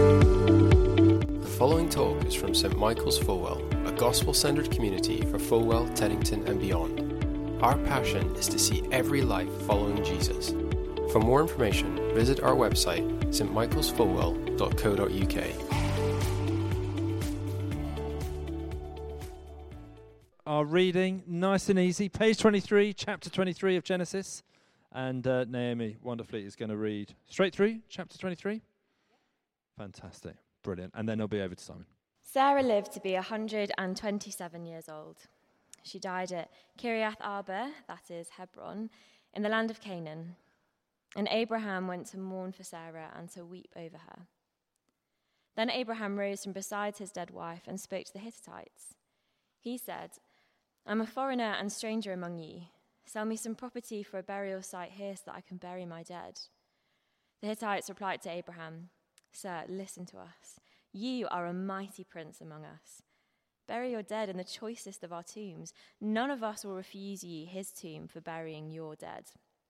The following talk is from St Michael's Fulwell, a gospel-centered community for Fulwell, Teddington and beyond. Our passion is to see every life following Jesus. For more information, visit our website, stmichaelsfulwell.co.uk. Our reading, nice and easy, page 23, chapter 23 of Genesis. And Naomi, wonderfully, is going to read straight through chapter 23. Fantastic, brilliant. And then I'll be over to Simon. Sarah lived to be 127 years old. She died at Kiriath Arba, that is Hebron, in the land of Canaan. And Abraham went to mourn for Sarah and to weep over her. Then Abraham rose from beside his dead wife and spoke to the Hittites. He said, "I'm a foreigner and stranger among you. Sell me some property for a burial site here so that I can bury my dead." The Hittites replied to Abraham, "Sir, listen to us. You are a mighty prince among us. Bury your dead in the choicest of our tombs. None of us will refuse you his tomb for burying your dead."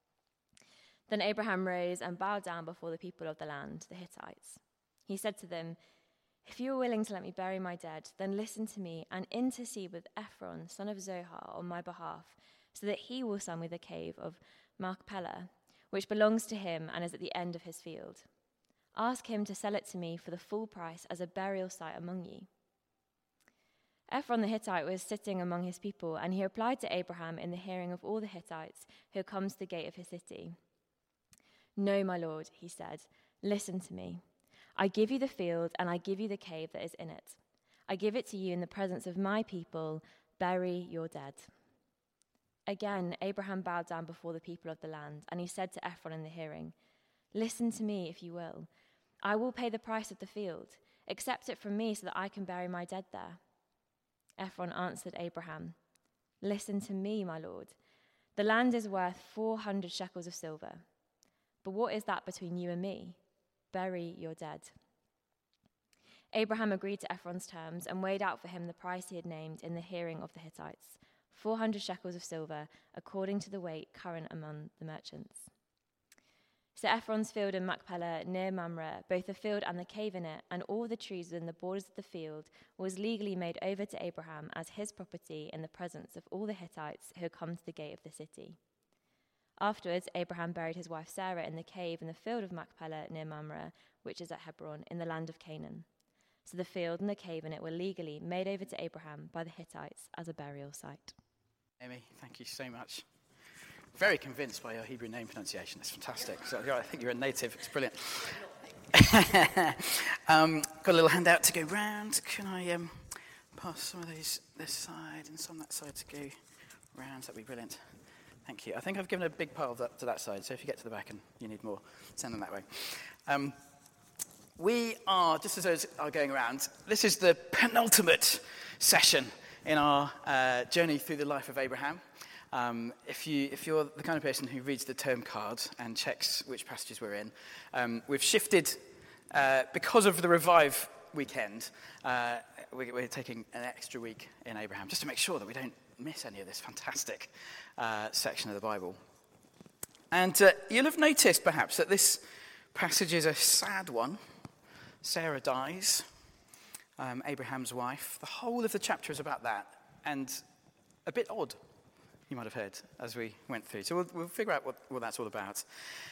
Then Abraham rose and bowed down before the people of the land, the Hittites. He said to them, "If you are willing to let me bury my dead, then listen to me and intercede with Ephron, son of Zohar, on my behalf, so that he will sell me the cave of Machpelah, which belongs to him and is at the end of his field. Ask him to sell it to me for the full price as a burial site among you." Ephron the Hittite was sitting among his people, and he replied to Abraham in the hearing of all the Hittites who had come to the gate of his city. "No, my lord," he said, "listen to me. I give you the field, and I give you the cave that is in it. I give it to you in the presence of my people. Bury your dead." Again, Abraham bowed down before the people of the land, and he said to Ephron in the hearing, "Listen to me, if you will. I will pay the price of the field. Accept it from me so that I can bury my dead there." Ephron answered Abraham, "Listen to me, my lord. The land is worth 400 shekels of silver. But what is that between you and me? Bury your dead." Abraham agreed to Ephron's terms and weighed out for him the price he had named in the hearing of the Hittites, 400 shekels of silver, according to the weight current among the merchants. So Ephron's field in Machpelah near Mamre, both the field and the cave in it, and all the trees within the borders of the field, was legally made over to Abraham as his property in the presence of all the Hittites who had come to the gate of the city. Afterwards, Abraham buried his wife Sarah in the cave in the field of Machpelah near Mamre, which is at Hebron, in the land of Canaan. So the field and the cave in it were legally made over to Abraham by the Hittites as a burial site. Amy, thank you so much. Very convinced by your Hebrew name pronunciation. It's fantastic. So I think you're a native. It's brilliant. Got a little handout to go round. Can I pass some of those this side and some that side to go round? That'd be brilliant. Thank you. I think I've given a big pile of that to that side, so if you get to the back and you need more, send them that way. We are, just as those are going around, this is the penultimate session in our journey through the life of Abraham. If you're the kind of person who reads the term card and checks which passages we're in, we've shifted, because of the Revive weekend, we're taking an extra week in Abraham, just to make sure that we don't miss any of this fantastic section of the Bible. And you'll have noticed, perhaps, that this passage is a sad one. Sarah dies, Abraham's wife. The whole of the chapter is about that, and a bit odd, you might have heard, as we went through. So we'll figure out what that's all about.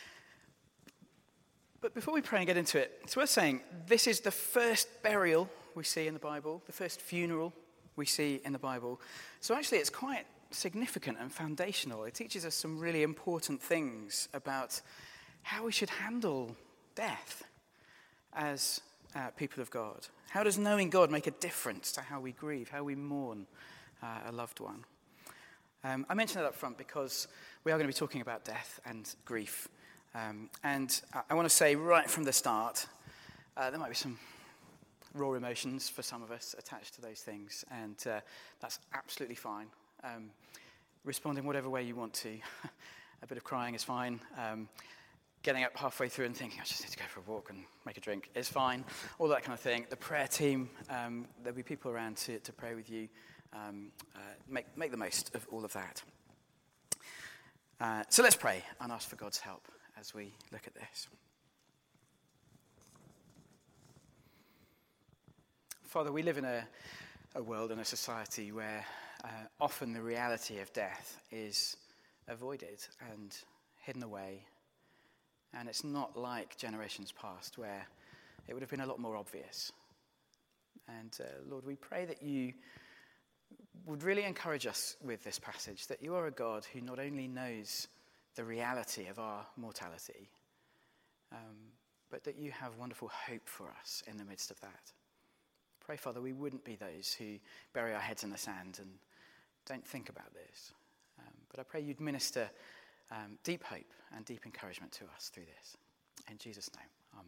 But before we pray and get into it, it's worth saying this is the first burial we see in the Bible, the first funeral we see in the Bible. So actually it's quite significant and foundational. It teaches us some really important things about how we should handle death as people of God. How does knowing God make a difference to how we grieve, how we mourn a loved one? I mention that up front because we are going to be talking about death and grief. And I want to say right from the start, there might be some raw emotions for some of us attached to those things, and that's absolutely fine. Respond in whatever way you want to. A bit of crying is fine. Getting up halfway through and thinking, I just need to go for a walk and make a drink is fine. All that kind of thing. The prayer team, there'll be people around to pray with you. Make the most of all of that. So let's pray and ask for God's help as we look at this. Father, we live in a world and a society where often the reality of death is avoided and hidden away. And it's not like generations past where it would have been a lot more obvious. And Lord, we pray that you would really encourage us with this passage, that you are a God who not only knows the reality of our mortality, but that you have wonderful hope for us in the midst of that. Pray, Father, we wouldn't be those who bury our heads in the sand and don't think about this. But I pray you'd minister deep hope and deep encouragement to us through this. In Jesus' name,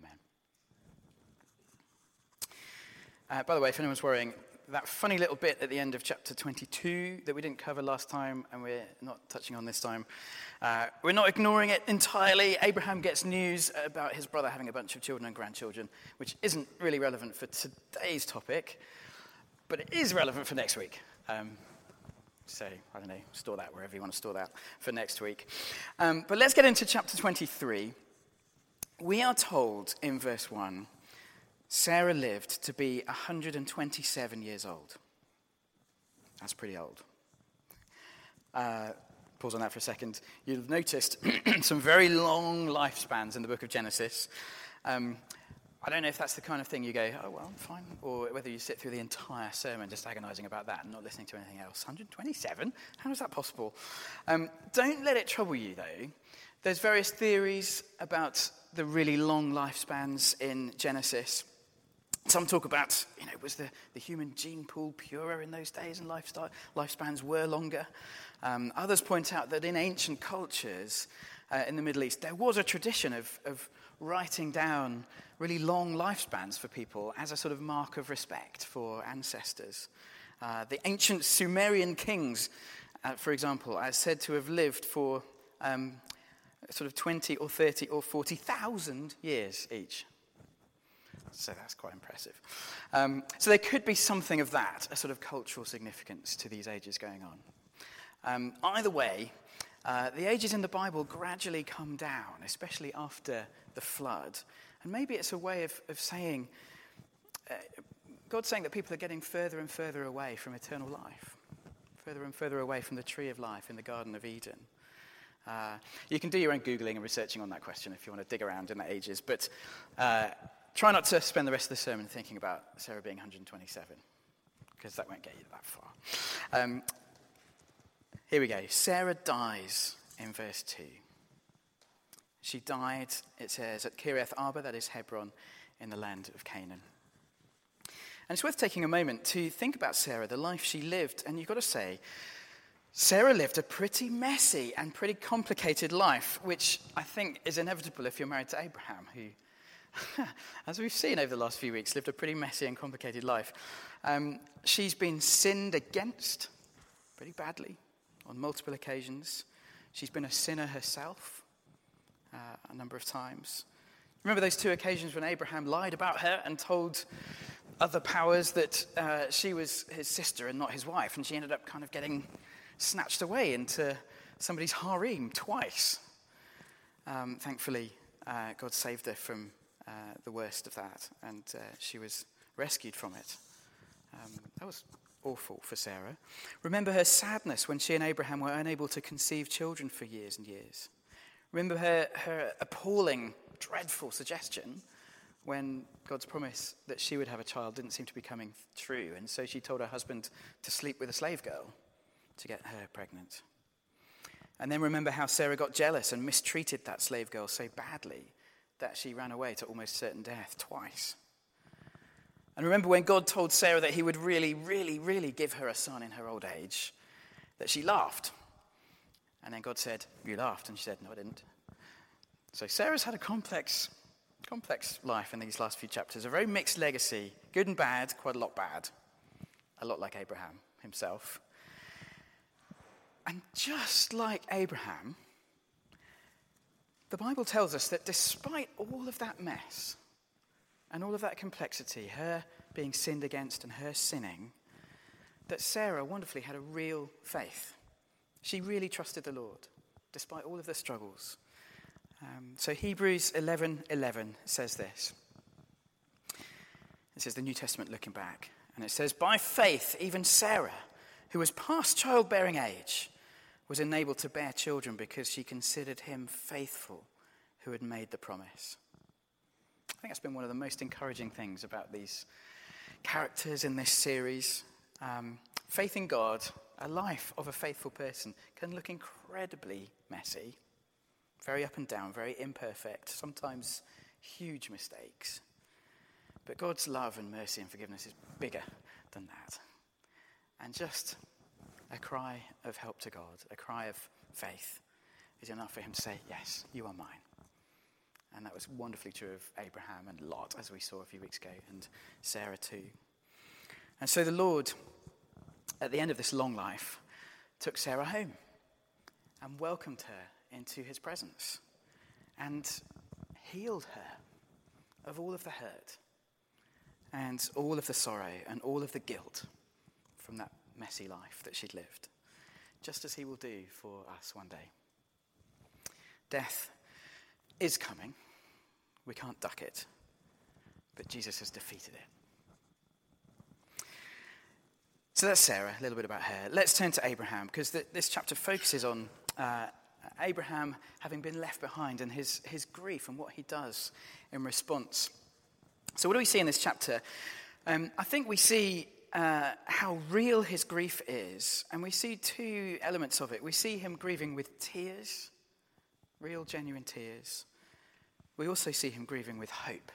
amen. By the way, if anyone's worrying, that funny little bit at the end of chapter 22 that we didn't cover last time and we're not touching on this time, we're not ignoring it entirely. Abraham gets news about his brother having a bunch of children and grandchildren, which isn't really relevant for today's topic, but it is relevant for next week. So, I don't know, store that wherever you want to store that for next week. But let's get into chapter 23. We are told in verse 1, Sarah lived to be 127 years old. That's pretty old. Pause on that for a second. You'll have noticed some very long lifespans in the book of Genesis. I don't know if that's the kind of thing you go, oh, well, fine, or whether you sit through the entire sermon just agonizing about that and not listening to anything else. 127? How is that possible? Don't let it trouble you, though. There's various theories about the really long lifespans in Genesis. Some talk about, was the human gene pool purer in those days and lifespans were longer. Others point out that in ancient cultures in the Middle East, there was a tradition of writing down really long lifespans for people as a sort of mark of respect for ancestors. The ancient Sumerian kings, for example, are said to have lived for sort of 20 or 30 or 40,000 years each. So that's quite impressive. So there could be something of that, a sort of cultural significance to these ages going on. Either way, the ages in the Bible gradually come down, especially after the flood. And maybe it's a way of saying, God's saying that people are getting further and further away from eternal life, further and further away from the tree of life in the Garden of Eden. You can do your own Googling and researching on that question if you want to dig around in the ages, but try not to spend the rest of the sermon thinking about Sarah being 127, because that won't get you that far. Here we go. Sarah dies in verse 2. She died, it says, at Kiriath Arba, that is Hebron, in the land of Canaan. And it's worth taking a moment to think about Sarah, the life she lived. And you've got to say, Sarah lived a pretty messy and pretty complicated life, which I think is inevitable if you're married to Abraham, who, as we've seen over the last few weeks, lived a pretty messy and complicated life. She's been sinned against pretty badly on multiple occasions. She's been a sinner herself a number of times. Remember those two occasions when Abraham lied about her and told other powers that she was his sister and not his wife, and she ended up kind of getting snatched away into somebody's harem twice. Thankfully, God saved her from the worst of that, and she was rescued from it. That was awful for Sarah. Remember her sadness when she and Abraham were unable to conceive children for years and years. Remember her appalling, dreadful suggestion when God's promise that she would have a child didn't seem to be coming true, and so she told her husband to sleep with a slave girl to get her pregnant. And then remember how Sarah got jealous and mistreated that slave girl so badly that she ran away to almost certain death twice. And remember when God told Sarah that he would really, really, really give her a son in her old age, that she laughed. And then God said, "You laughed." And she said, "No, I didn't." So Sarah's had a complex life in these last few chapters, a very mixed legacy, good and bad, quite a lot bad, a lot like Abraham himself. And just like Abraham, the Bible tells us that despite all of that mess and all of that complexity, her being sinned against and her sinning, that Sarah wonderfully had a real faith. She really trusted the Lord, despite all of the struggles. So Hebrews 11:11 says this. It This is the New Testament looking back. And it says, by faith, even Sarah, who was past childbearing age, was enabled to bear children because she considered him faithful who had made the promise. I think that's been one of the most encouraging things about these characters in this series. Faith in God, a life of a faithful person, can look incredibly messy, very up and down, very imperfect, sometimes huge mistakes. But God's love and mercy and forgiveness is bigger than that. And just a cry of help to God, a cry of faith, is enough for him to say, yes, you are mine. And that was wonderfully true of Abraham and Lot, as we saw a few weeks ago, and Sarah too. And so the Lord, at the end of this long life, took Sarah home and welcomed her into his presence and healed her of all of the hurt and all of the sorrow and all of the guilt from that messy life that she'd lived, just as he will do for us one day. Death is coming. We can't duck it. But Jesus has defeated it. So that's Sarah, a little bit about her. Let's turn to Abraham, because this chapter focuses on Abraham having been left behind and his grief and what he does in response. So what do we see in this chapter? I think we see how real his grief is, and we see two elements of it. We see him grieving with tears, real, genuine tears. We also see him grieving with hope,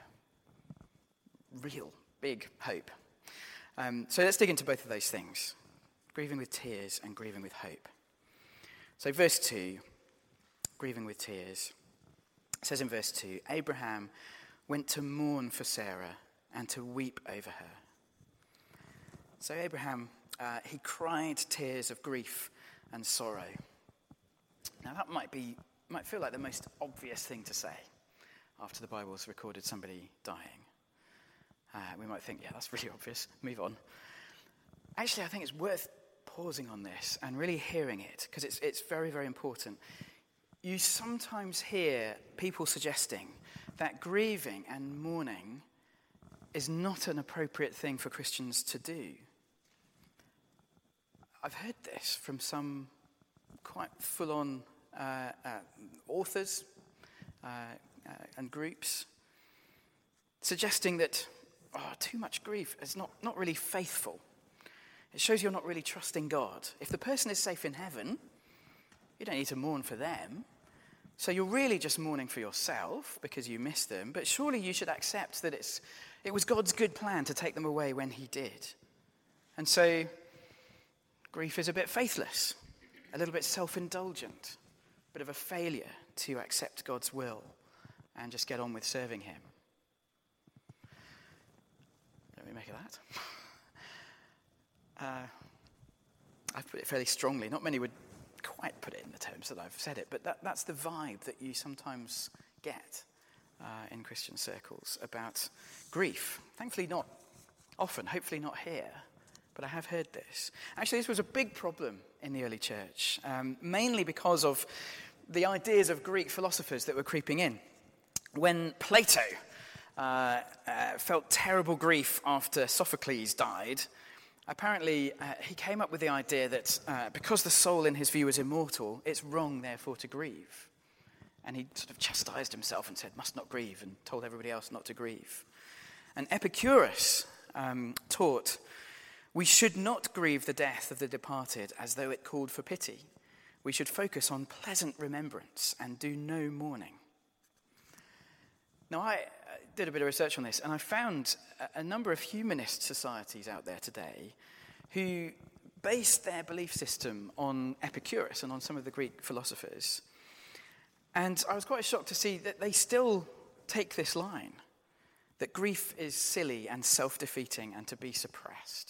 real, big hope. So let's dig into both of those things, grieving with tears and grieving with hope. So verse 2, grieving with tears. It says in verse 2, Abraham went to mourn for Sarah and to weep over her. So Abraham, he cried tears of grief and sorrow. Now that might feel like the most obvious thing to say after the Bible's recorded somebody dying. We might think, yeah, that's really obvious, move on. Actually, I think it's worth pausing on this and really hearing it, because it's very, very important. You sometimes hear people suggesting that grieving and mourning is not an appropriate thing for Christians to do. I've heard this from some quite full-on authors and groups, suggesting that too much grief is not really faithful. It shows you're not really trusting God. If the person is safe in heaven, you don't need to mourn for them. So you're really just mourning for yourself because you missed them. But surely you should accept that it was God's good plan to take them away when he did. And so grief is a bit faithless, a little bit self-indulgent, a bit of a failure to accept God's will and just get on with serving him. What do we make of that? I've put it fairly strongly. Not many would quite put it in the terms that I've said it, but that's the vibe that you sometimes get in Christian circles about grief. Thankfully not often, hopefully not here, but I have heard this. Actually, this was a big problem in the early church, mainly because of the ideas of Greek philosophers that were creeping in. When Plato felt terrible grief after Sophocles died, apparently he came up with the idea that because the soul in his view is immortal, it's wrong therefore to grieve. And he sort of chastised himself and said, must not grieve, and told everybody else not to grieve. And Epicurus taught, we should not grieve the death of the departed as though it called for pity. We should focus on pleasant remembrance and do no mourning. Now, I did a bit of research on this, and I found a number of humanist societies out there today who based their belief system on Epicurus and on some of the Greek philosophers. And I was quite shocked to see that they still take this line, that grief is silly and self-defeating and to be suppressed.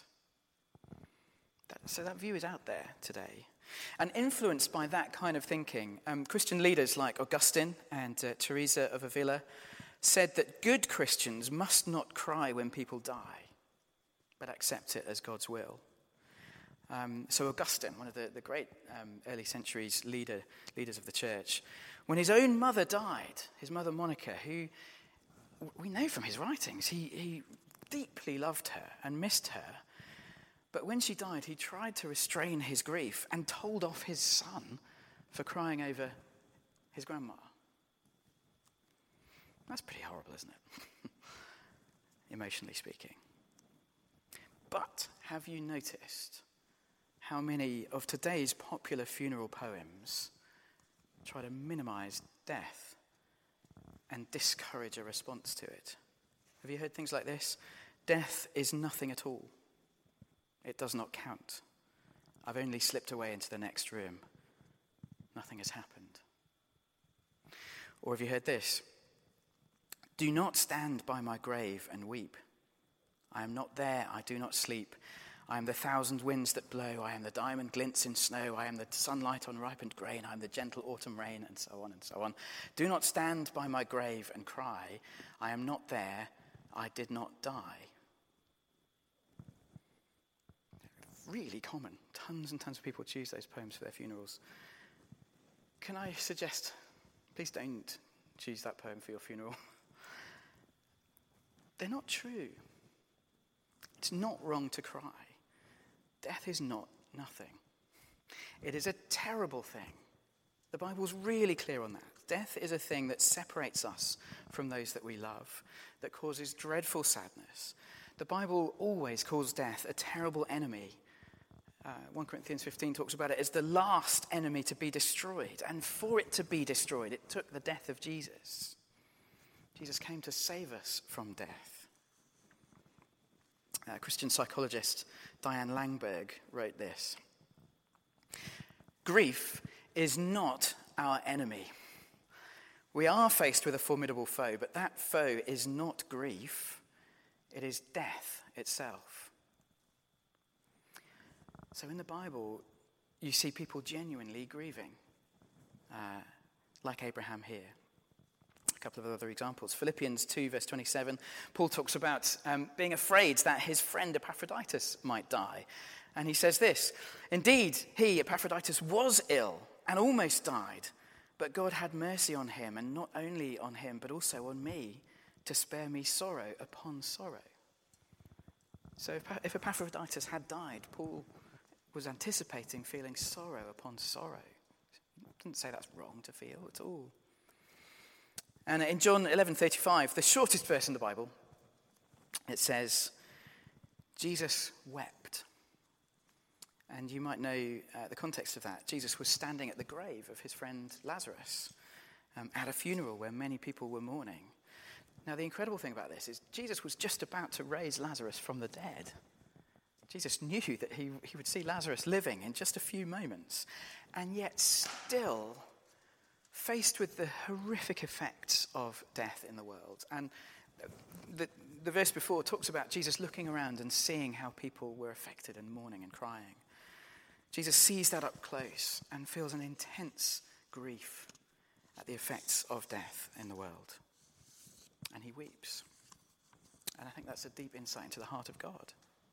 So that view is out there today. And influenced by that kind of thinking, Christian leaders like Augustine and Teresa of Avila said that good Christians must not cry when people die, but accept it as God's will. So Augustine, one of the great early centuries leaders of the church, when his own mother died, his mother Monica, who we know from his writings, he deeply loved her and missed her. But when she died, he tried to restrain his grief and told off his son for crying over his grandma. That's pretty horrible, isn't it? Emotionally speaking. But have you noticed how many of today's popular funeral poems try to minimize death and discourage a response to it? Have you heard things like this? Death is nothing at all. It does not count. I've only slipped away into the next room. Nothing has happened. Or have you heard this? Do not stand by my grave and weep. I am not there, I do not sleep. I am the thousand winds that blow. I am the diamond glints in snow. I am the sunlight on ripened grain. I am the gentle autumn rain, and so on and so on. Do not stand by my grave and cry. I am not there, I did not die. Really common. Tons and tons of people choose those poems for their funerals. Can I suggest, please don't choose that poem for your funeral. They're not true. It's not wrong to cry. Death is not nothing. It is a terrible thing. The Bible's really clear on that. Death is a thing that separates us from those that we love, that causes dreadful sadness. The Bible always calls death a terrible enemy. 1 Corinthians 15 talks about it as the last enemy to be destroyed. And for it to be destroyed, it took the death of Jesus. Jesus came to save us from death. Christian psychologist Diane Langberg wrote this. Grief is not our enemy. We are faced with a formidable foe, but that foe is not grief. It is death itself. So in the Bible, you see people genuinely grieving, like Abraham here. A couple of other examples. Philippians 2, verse 27, Paul talks about being afraid that his friend Epaphroditus might die. And he says this, indeed, he, Epaphroditus, was ill and almost died, but God had mercy on him, and not only on him, but also on me, to spare me sorrow upon sorrow. So if Epaphroditus had died, Paul was anticipating feeling sorrow upon sorrow. He didn't say that's wrong to feel at all. And in John 11:35, the shortest verse in the Bible, it says, Jesus wept. And you might know the context of that. Jesus was standing at the grave of his friend Lazarus at a funeral where many people were mourning. Now, the incredible thing about this is Jesus was just about to raise Lazarus from the dead. Jesus knew that he would see Lazarus living in just a few moments. And yet still, faced with the horrific effects of death in the world. And the verse before talks about Jesus looking around and seeing how people were affected and mourning and crying. Jesus sees that up close and feels an intense grief at the effects of death in the world. And he weeps. And I think that's a deep insight into the heart of God.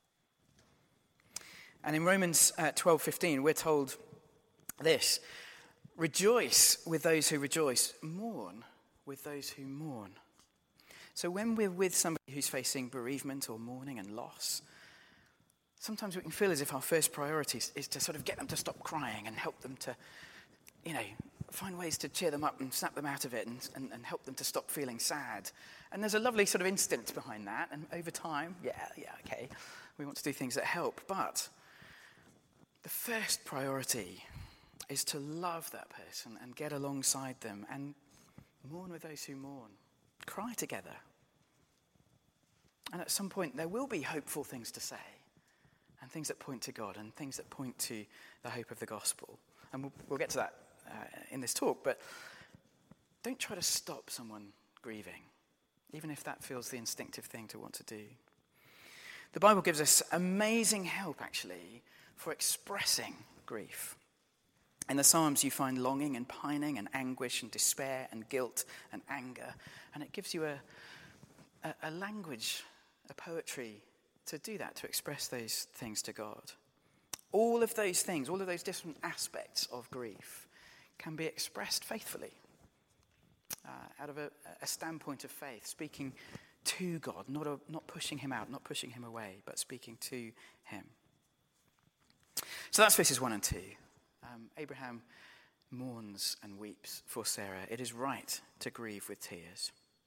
And in Romans 12:15, we're told this, rejoice with those who rejoice, mourn with those who mourn. So when we're with somebody who's facing bereavement or mourning and loss, sometimes we can feel as if our first priority is to sort of get them to stop crying and help them to, find ways to cheer them up and snap them out of it and help them to stop feeling sad. And there's a lovely sort of instinct behind that. And over time, okay, we want to do things that help. But the first priority is to love that person and get alongside them and mourn with those who mourn. Cry together. And at some point, there will be hopeful things to say and things that point to God and things that point to the hope of the gospel. And we'll get to that in this talk, but don't try to stop someone grieving, even if that feels the instinctive thing to want to do. The Bible gives us amazing help, actually, for expressing grief. In the Psalms, you find longing and pining and anguish and despair and guilt and anger, and it gives you a language, a poetry to do that, to express those things to God. All of those things, all of those different aspects of grief can be expressed faithfully out of a standpoint of faith, speaking to God, not pushing him out, not pushing him away, but speaking to him. So that's verses 1 and 2. Abraham mourns and weeps for Sarah. It is right to grieve with tears.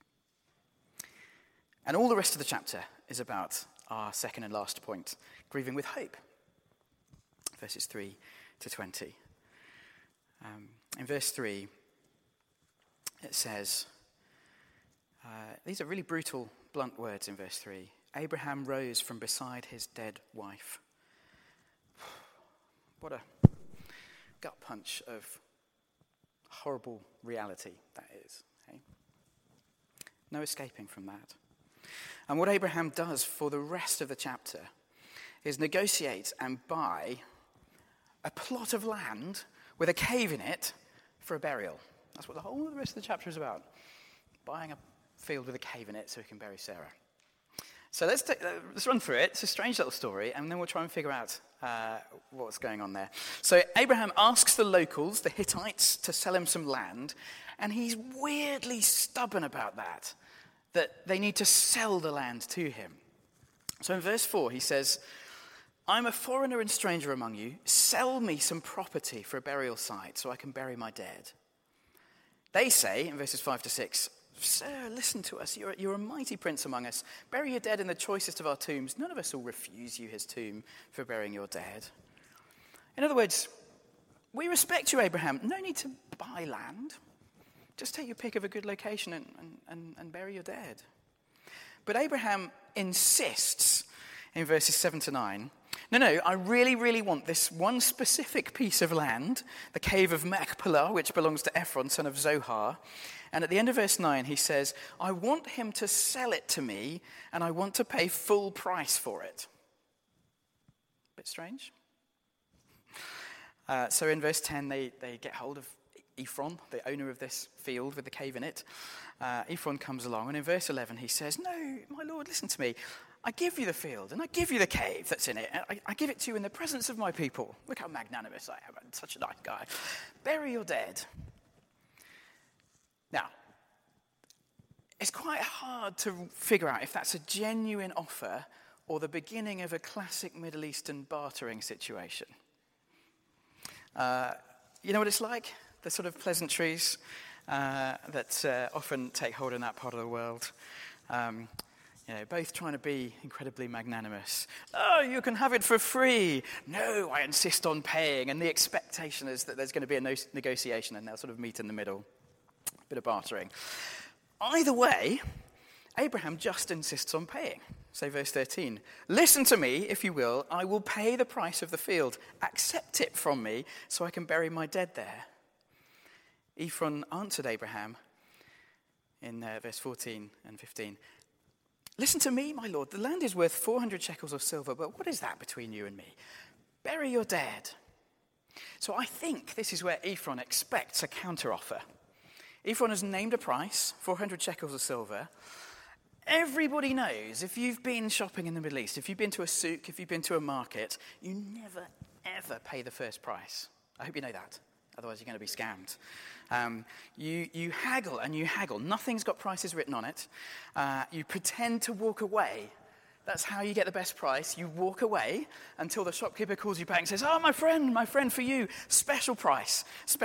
And all the rest of the chapter is about our second and last point, grieving with hope. Verses 3 to 20. In verse 3, it says, these are really brutal, blunt words in verse 3. Abraham rose from beside his dead wife. What a gut punch of horrible reality that is. Eh? No escaping from that. And what Abraham does for the rest of the chapter is negotiate and buy a plot of land with a cave in it for a burial. That's what the whole of the rest of the chapter is about. Buying a field with a cave in it so he can bury Sarah. So let's run through it. It's a strange little story, and then we'll try and figure out what's going on there. So Abraham asks the locals, the Hittites, to sell him some land, and he's weirdly stubborn about that they need to sell the land to him. So in verse 4, he says, I'm a foreigner and stranger among you. Sell me some property for a burial site so I can bury my dead. They say, in verses 5 to 6, Sir, listen to us. You're a mighty prince among us. Bury your dead in the choicest of our tombs. None of us will refuse you his tomb for burying your dead. In other words, we respect you, Abraham. No need to buy land. Just take your pick of a good location and bury your dead. But Abraham insists in verses 7 to 9, no, I really, really want this one specific piece of land, the cave of Machpelah, which belongs to Ephron, son of Zohar. And at the end of verse 9, he says, I want him to sell it to me, and I want to pay full price for it. Bit strange. So in verse 10, they get hold of Ephron, the owner of this field with the cave in it. Ephron comes along, and in verse 11, he says, no, my lord, listen to me. I give you the field, and I give you the cave that's in it. And I give it to you in the presence of my people. Look how magnanimous I am. I'm such a nice guy. Bury your dead. Now, it's quite hard to figure out if that's a genuine offer or the beginning of a classic Middle Eastern bartering situation. You know what it's like? The sort of pleasantries that often take hold in that part of the world. Both trying to be incredibly magnanimous. Oh, you can have it for free. No, I insist on paying. And the expectation is that there's going to be a negotiation and they'll sort of meet in the middle. A bit of bartering. Either way, Abraham just insists on paying. Say verse 13. Listen to me, if you will. I will pay the price of the field. Accept it from me so I can bury my dead there. Ephron answered Abraham in verse 14 and 15. Listen to me, my lord. The land is worth 400 shekels of silver, but what is that between you and me? Bury your dead. So I think this is where Ephron expects a counteroffer. Ephron has named a price, 400 shekels of silver. Everybody knows, if you've been shopping in the Middle East, if you've been to a souk, if you've been to a market, you never, ever pay the first price. I hope you know that. Otherwise, you're going to be scammed. You haggle and you haggle. Nothing's got prices written on it. You pretend to walk away. That's how you get the best price. You walk away until the shopkeeper calls you back and says, oh, my friend, for you, special price.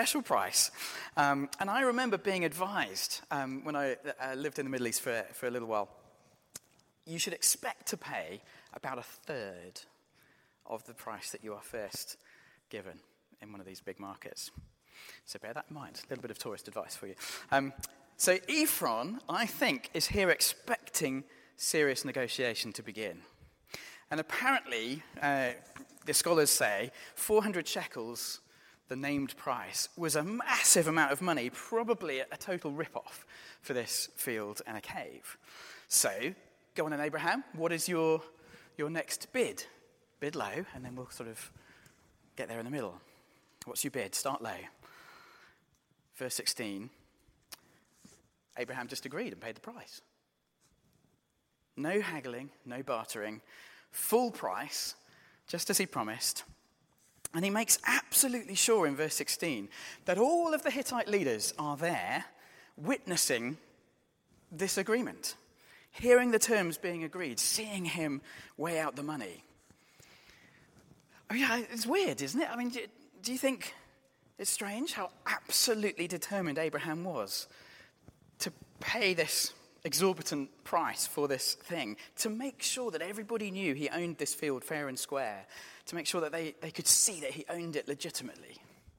And I remember being advised when I lived in the Middle East for a little while, you should expect to pay about a third of the price that you are first given in one of these big markets. So bear that in mind. A little bit of tourist advice for you. So Ephron, I think, is here expecting serious negotiation to begin. And apparently, the scholars say, 400 shekels, the named price, was a massive amount of money, probably a total rip-off for this field and a cave. So, go on then, Abraham, what is your next bid? Bid low, and then we'll sort of get there in the middle. What's your bid? Start low. Verse 16, Abraham just agreed and paid the price. No haggling, no bartering, full price, just as he promised. And he makes absolutely sure in verse 16 that all of the Hittite leaders are there witnessing this agreement. hearing the terms being agreed, seeing him weigh out the money. Oh yeah, it's weird, isn't it? I mean, do you think it's strange how absolutely determined Abraham was to pay this exorbitant price for this thing, to make sure that everybody knew he owned this field fair and square, to make sure that they could see that he owned it legitimately.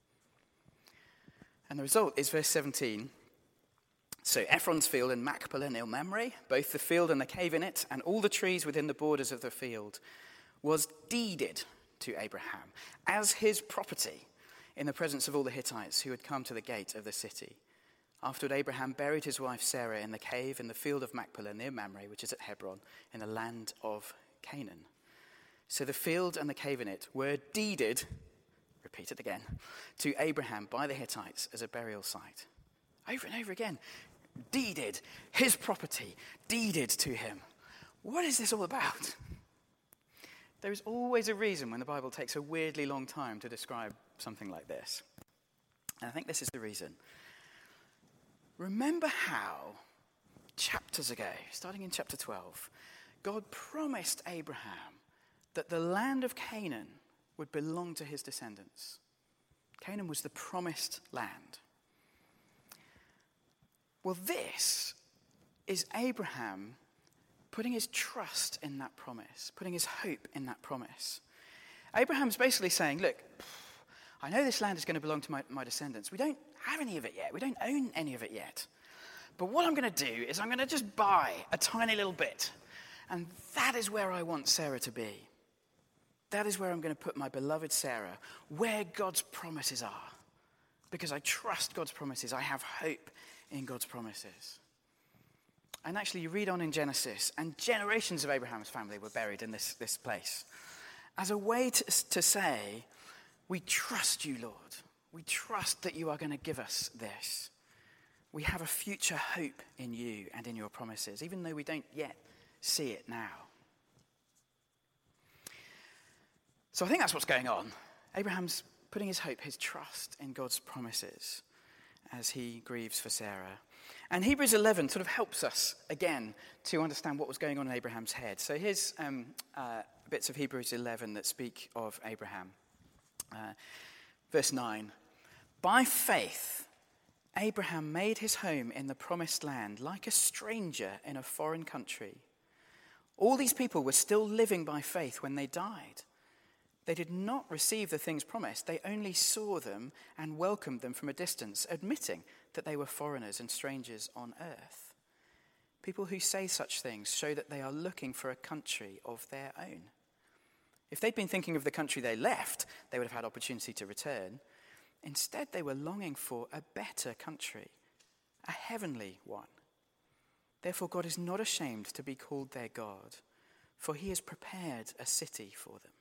And the result is verse 17. So Ephron's field in Machpelah near Mamre, both the field and the cave in it, and all the trees within the borders of the field, was deeded to Abraham as his property in the presence of all the Hittites who had come to the gate of the city. Afterward, Abraham buried his wife Sarah in the cave in the field of Machpelah near Mamre, which is at Hebron, in the land of Canaan. So the field and the cave in it were deeded, repeat it again, to Abraham by the Hittites as a burial site. Over and over again. Deeded, his property, deeded to him. What is this all about? There is always a reason when the Bible takes a weirdly long time to describe something like this. And I think this is the reason. Remember how, chapters ago, starting in chapter 12, God promised Abraham that the land of Canaan would belong to his descendants. Canaan was the promised land. Well, this is Abraham putting his trust in that promise, putting his hope in that promise. Abraham's basically saying, look, I know this land is going to belong to my descendants. We don't have any of it yet. We don't own any of it yet. But what I'm going to do is I'm going to just buy a tiny little bit. And that is where I want Sarah to be. That is where I'm going to put my beloved Sarah, where God's promises are. Because I trust God's promises. I have hope in God's promises. And actually, you read on in Genesis, and generations of Abraham's family were buried in this place. As a way to say, we trust you, Lord. We trust that you are going to give us this. We have a future hope in you and in your promises, even though we don't yet see it now. So I think that's what's going on. Abraham's putting his hope, his trust in God's promises as he grieves for Sarah. And Hebrews 11 sort of helps us, again, to understand what was going on in Abraham's head. So here's bits of Hebrews 11 that speak of Abraham. Verse 9. By faith, Abraham made his home in the promised land like a stranger in a foreign country. All these people were still living by faith when they died. They did not receive the things promised. They only saw them and welcomed them from a distance, admitting that they were foreigners and strangers on earth. People who say such things show that they are looking for a country of their own. If they'd been thinking of the country they left, they would have had opportunity to return. Instead, they were longing for a better country, a heavenly one. Therefore, God is not ashamed to be called their God, for he has prepared a city for them.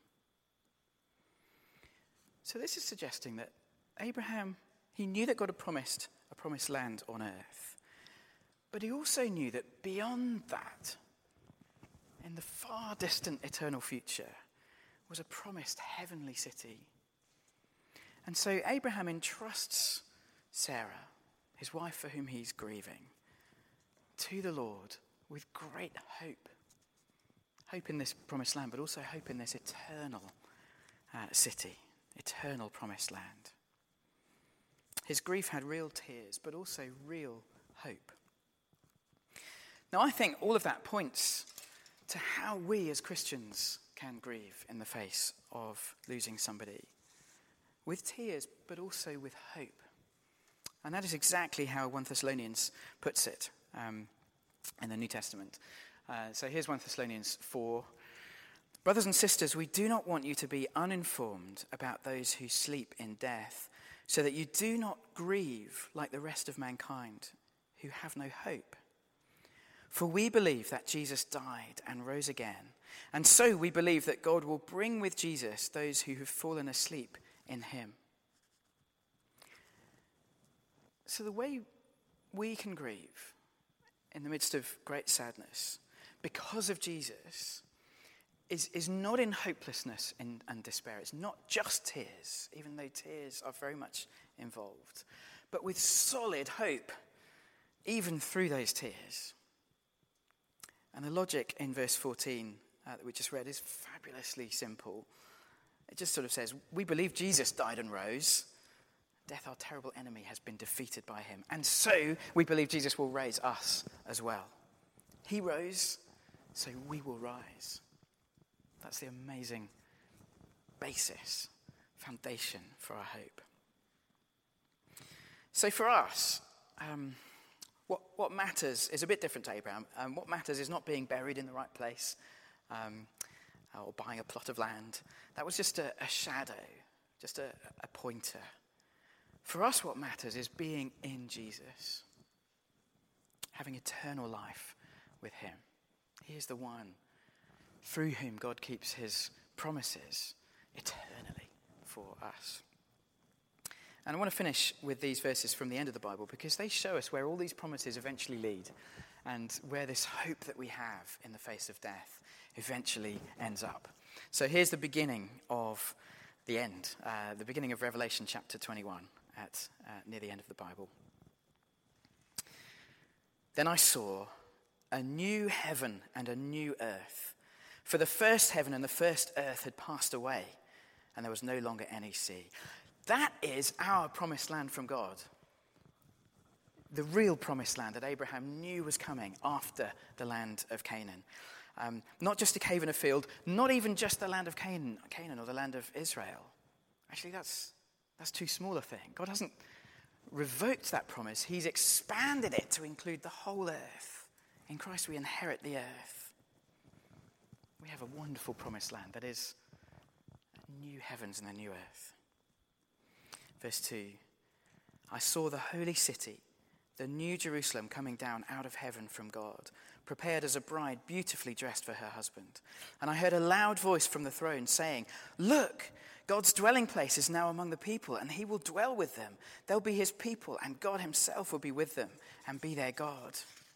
So this is suggesting that Abraham, he knew that God had promised a promised land on earth. But he also knew that beyond that, in the far distant eternal future, was a promised heavenly city. And so Abraham entrusts Sarah, his wife for whom he's grieving, to the Lord with great hope. Hope in this promised land, but also hope in this eternal city. Eternal promised land. His grief had real tears, but also real hope. Now, I think all of that points to how we as Christians can grieve in the face of losing somebody. With tears, but also with hope. And that is exactly how 1 Thessalonians puts it in the New Testament. So here's 1 Thessalonians 4. Brothers and sisters, we do not want you to be uninformed about those who sleep in death, so that you do not grieve like the rest of mankind who have no hope. For we believe that Jesus died and rose again, and so we believe that God will bring with Jesus those who have fallen asleep in him. So the way we can grieve in the midst of great sadness because of Jesus is not in hopelessness and despair. It's not just tears, even though tears are very much involved, but with solid hope, even through those tears. And the logic in verse 14 that we just read is fabulously simple. It just sort of says, we believe Jesus died and rose. Death, our terrible enemy, has been defeated by him. And so we believe Jesus will raise us as well. He rose, so we will rise. That's the amazing basis, foundation for our hope. So for us, what matters is a bit different to Abraham. What matters is not being buried in the right place or buying a plot of land. That was just a shadow, just a pointer. For us, what matters is being in Jesus, having eternal life with him. He is the one through whom God keeps his promises eternally for us. And I want to finish with these verses from the end of the Bible because they show us where all these promises eventually lead and where this hope that we have in the face of death eventually ends up. So here's the beginning of the end, the beginning of Revelation chapter 21 at near the end of the Bible. Then I saw a new heaven and a new earth. For the first heaven and the first earth had passed away, and there was no longer any sea. That is our promised land from God. The real promised land that Abraham knew was coming after the land of Canaan. Not just a cave and a field, not even just the land of Canaan or the land of Israel. Actually, that's too small a thing. God hasn't revoked that promise. He's expanded it to include the whole earth. In Christ we inherit the earth. We have a wonderful promised land that is new heavens and a new earth. Verse 2, I saw the holy city, the new Jerusalem, coming down out of heaven from God, prepared as a bride beautifully dressed for her husband. And I heard a loud voice from the throne saying, look, God's dwelling place is now among the people, and he will dwell with them. They'll be his people, and God himself will be with them and be their God.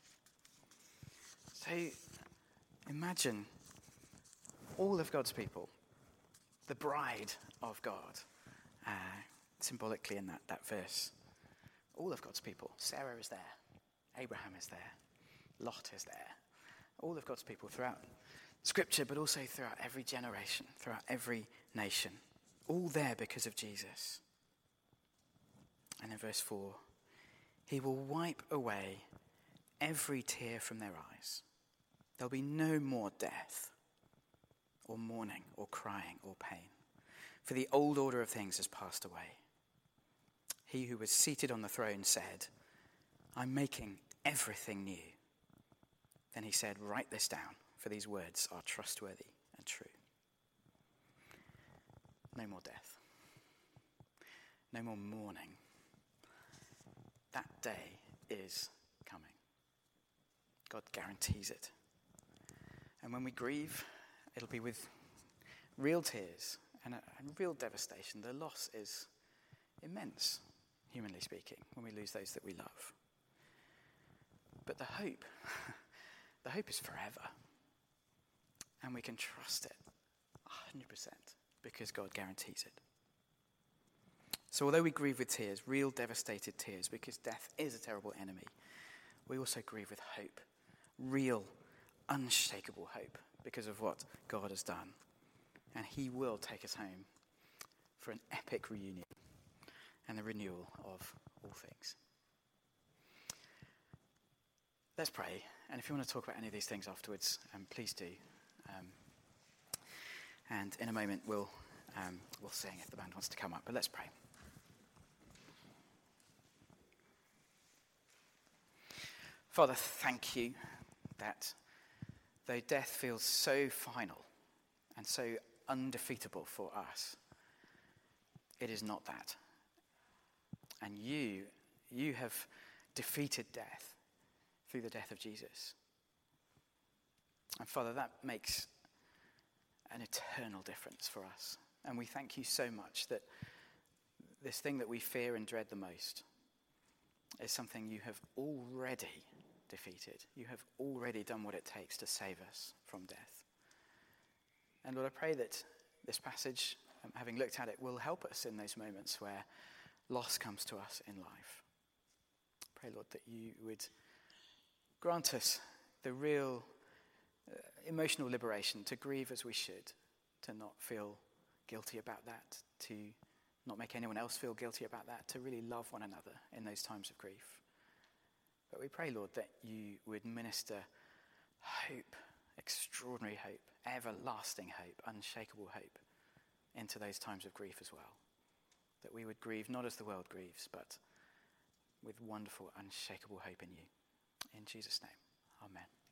So imagine all of God's people, the bride of God, symbolically in that verse. All of God's people. Sarah is there. Abraham is there. Lot is there. All of God's people throughout Scripture, but also throughout every generation, throughout every nation. All there because of Jesus. And in verse 4, he will wipe away every tear from their eyes. There'll be no more death, or mourning, or crying, or pain. For the old order of things has passed away. He who was seated on the throne said, I'm making everything new. Then he said, write this down, for these words are trustworthy and true. No more death. No more mourning. That day is coming. God guarantees it. And when we grieve, it'll be with real tears and real devastation. The loss is immense, humanly speaking, when we lose those that we love. But the hope is forever. And we can trust it 100% because God guarantees it. So although we grieve with tears, real devastated tears, because death is a terrible enemy, we also grieve with hope, real, unshakable hope, because of what God has done. And he will take us home for an epic reunion and the renewal of all things. Let's pray. And if you want to talk about any of these things afterwards, please do. And in a moment, we'll sing if the band wants to come up. But let's pray. Father, thank you that though death feels so final and so undefeatable for us, it is not that. And you have defeated death through the death of Jesus. And Father, that makes an eternal difference for us. And we thank you so much that this thing that we fear and dread the most is something you have already defeated. You have already done what it takes to save us from death. And Lord, I pray that this passage, having looked at it, will help us in those moments where loss comes to us in life. Pray, Lord, that you would grant us the real emotional liberation to grieve as we should, to not feel guilty about that, to not make anyone else feel guilty about that, to really love one another in those times of grief. But we pray, Lord, that you would minister hope, extraordinary hope, everlasting hope, unshakable hope into those times of grief as well. That we would grieve not as the world grieves, but with wonderful, unshakable hope in you. In Jesus' name, amen.